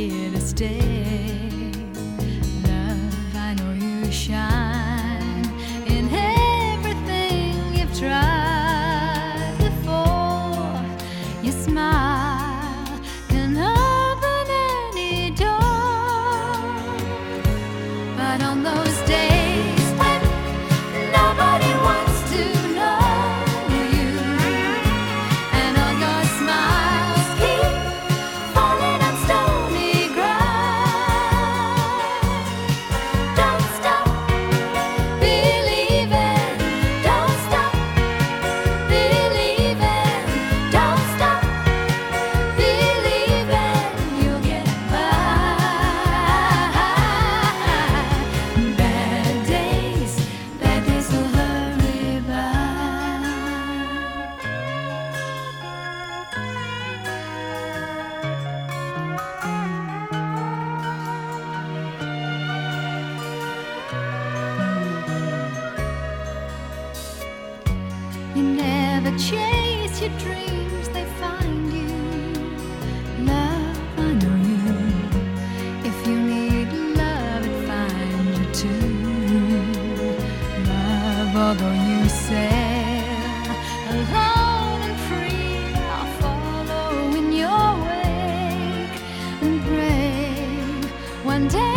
here to stay. Love, I know you shine in everything you've tried before. Your smile can open any door. But on those days when nobody wants to know you, and all your smiles keep falling on stony ground, don't stop believing, don't stop believing, don't stop believing you'll get by. Bad days will hurry by. You never chase your dreams, they find you. Love, I know you. If you need love, it finds you too. Love, although you sail alone and free, I'll follow in your wake and pray one day